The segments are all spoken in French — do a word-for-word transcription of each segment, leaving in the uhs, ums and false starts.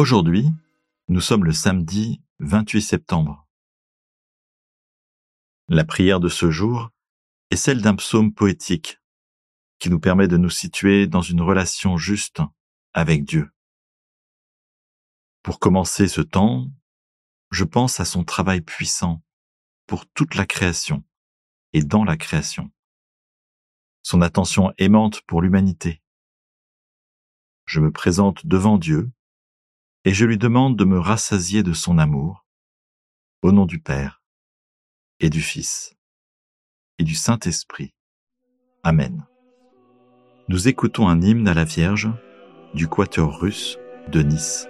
Aujourd'hui, nous sommes le samedi vingt-huit septembre. La prière de ce jour est celle d'un psaume poétique qui nous permet de nous situer dans une relation juste avec Dieu. Pour commencer ce temps, je pense à son travail puissant pour toute la création et dans la création. Son attention aimante pour l'humanité. Je me présente devant Dieu et je lui demande de me rassasier de son amour, au nom du Père et du Fils et du Saint-Esprit. Amen. Nous écoutons un hymne à la Vierge du Quatuor russe de Nice.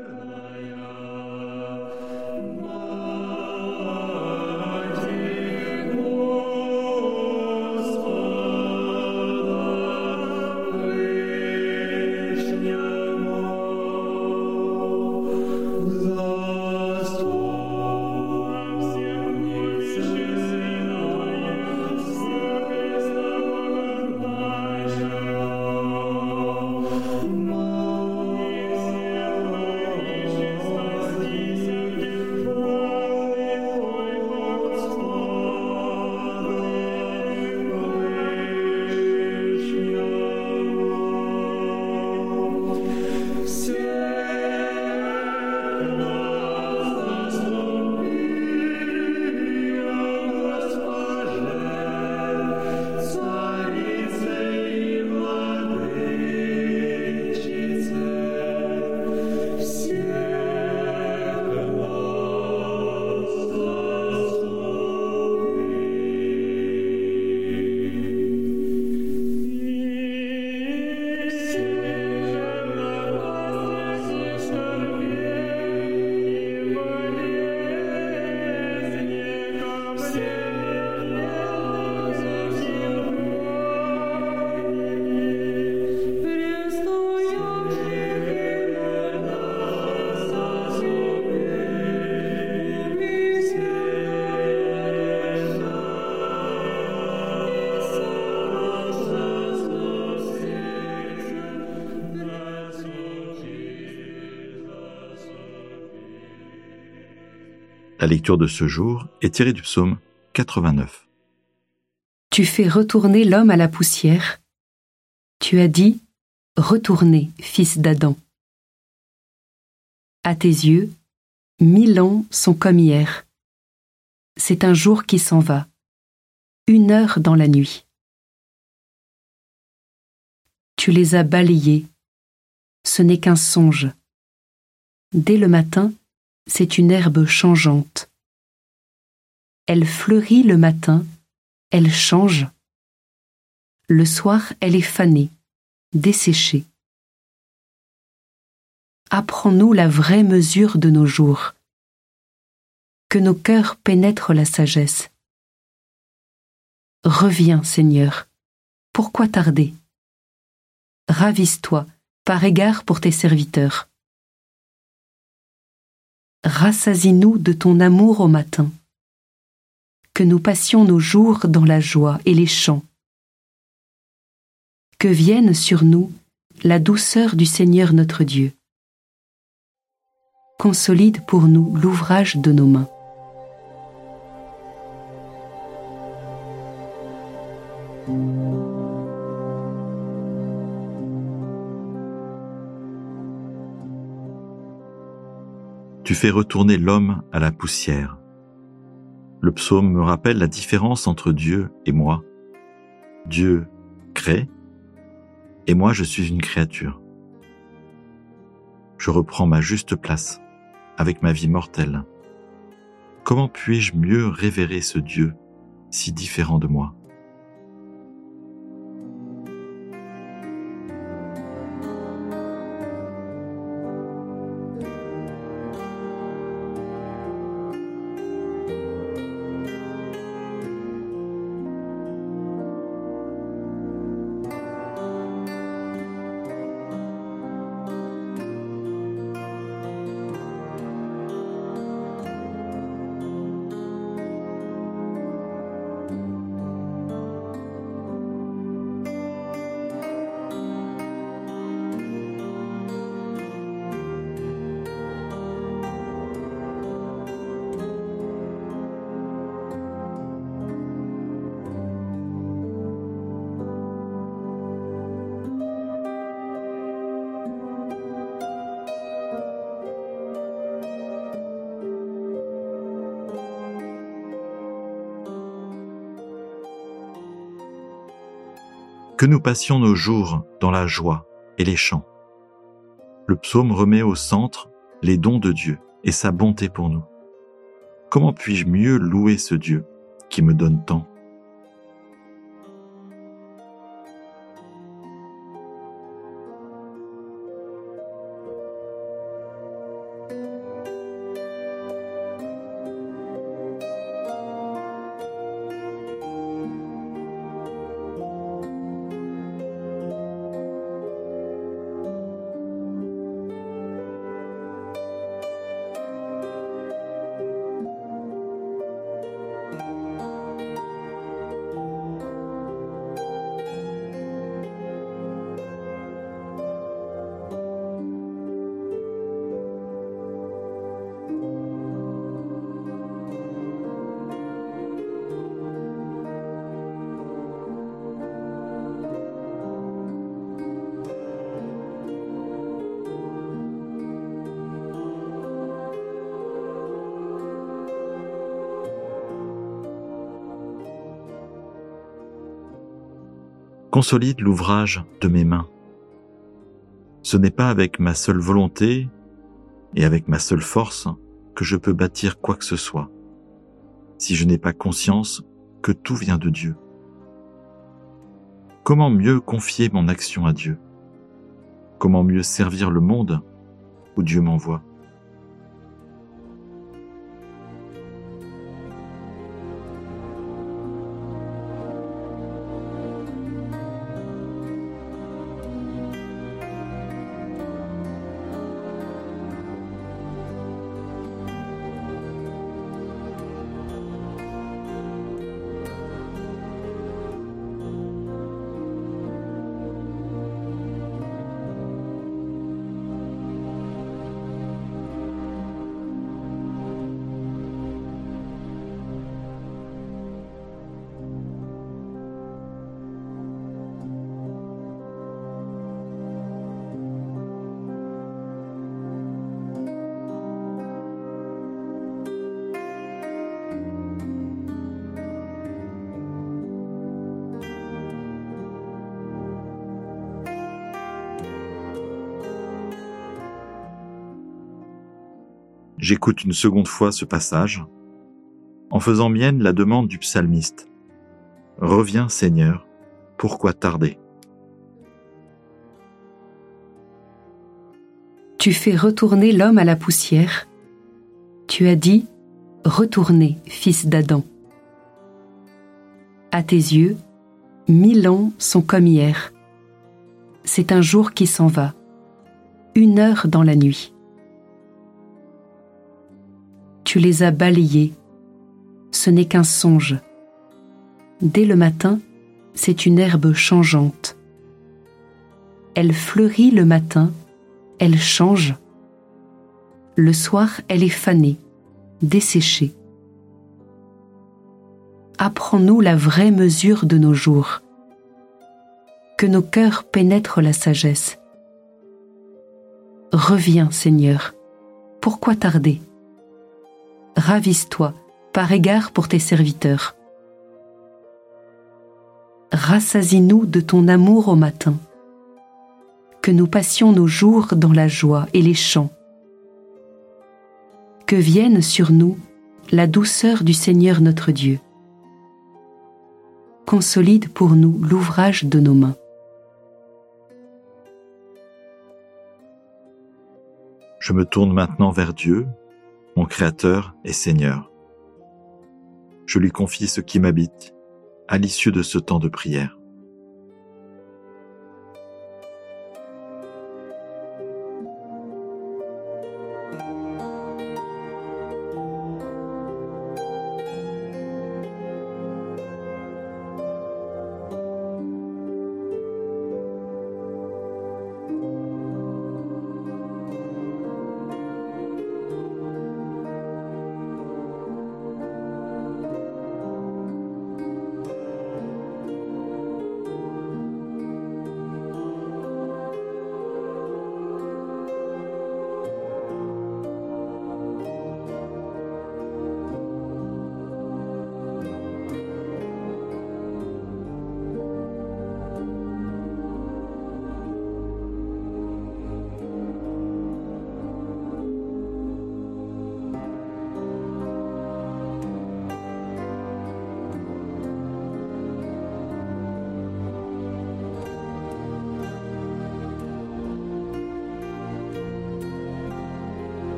La lecture de ce jour est tirée du psaume quatre-vingt-neuf. Tu fais retourner l'homme à la poussière. Tu as dit, retournez, fils d'Adam. À tes yeux, mille ans sont comme hier. C'est un jour qui s'en va, une heure dans la nuit. Tu les as balayés, ce n'est qu'un songe. Dès le matin, c'est une herbe changeante. Elle fleurit le matin, elle change. Le soir, elle est fanée, desséchée. Apprends-nous la vraie mesure de nos jours. Que nos cœurs pénètrent la sagesse. Reviens, Seigneur, pourquoi tarder? Ravise-toi, par égard pour tes serviteurs. Rassasie-nous de ton amour au matin, que nous passions nos jours dans la joie et les chants. Que vienne sur nous la douceur du Seigneur notre Dieu. Consolide pour nous l'ouvrage de nos mains. Tu fais retourner l'homme à la poussière. Le psaume me rappelle la différence entre Dieu et moi. Dieu crée, et moi je suis une créature. Je reprends ma juste place avec ma vie mortelle. Comment puis-je mieux révérer ce Dieu si différent de moi ? Que nous passions nos jours dans la joie et les chants. Le psaume remet au centre les dons de Dieu et sa bonté pour nous. Comment puis-je mieux louer ce Dieu qui me donne tant ? Consolide l'ouvrage de mes mains. Ce n'est pas avec ma seule volonté et avec ma seule force que je peux bâtir quoi que ce soit, si je n'ai pas conscience que tout vient de Dieu. Comment mieux confier mon action à Dieu ? Comment mieux servir le monde où Dieu m'envoie ? J'écoute une seconde fois ce passage, en faisant mienne la demande du psalmiste. « Reviens, Seigneur, pourquoi tarder ?» Tu fais retourner l'homme à la poussière. Tu as dit « Retournez, fils d'Adam ». À tes yeux, mille ans sont comme hier. C'est un jour qui s'en va, une heure dans la nuit. Tu les as balayés, ce n'est qu'un songe. Dès le matin, c'est une herbe changeante. Elle fleurit le matin, elle change. Le soir, elle est fanée, desséchée. Apprends-nous la vraie mesure de nos jours. Que nos cœurs pénètrent la sagesse. Reviens, Seigneur, pourquoi tarder ? Ravise-toi, par égard pour tes serviteurs. Rassasie-nous de ton amour au matin. Que nous passions nos jours dans la joie et les chants. Que vienne sur nous la douceur du Seigneur notre Dieu. Consolide pour nous l'ouvrage de nos mains. Je me tourne maintenant vers Dieu, mon Créateur et Seigneur. Je lui confie ce qui m'habite à l'issue de ce temps de prière.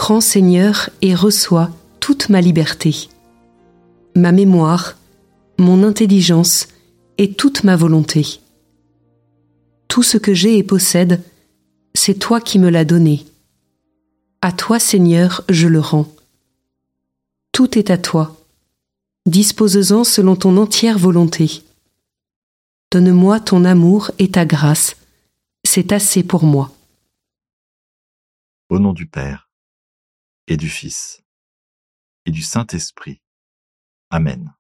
Prends, Seigneur, et reçois toute ma liberté, ma mémoire, mon intelligence et toute ma volonté. Tout ce que j'ai et possède, c'est toi qui me l'as donné. À toi, Seigneur, je le rends. Tout est à toi. Dispose-en selon ton entière volonté. Donne-moi ton amour et ta grâce, c'est assez pour moi. Au nom du Père, et du Fils, et du Saint-Esprit. Amen.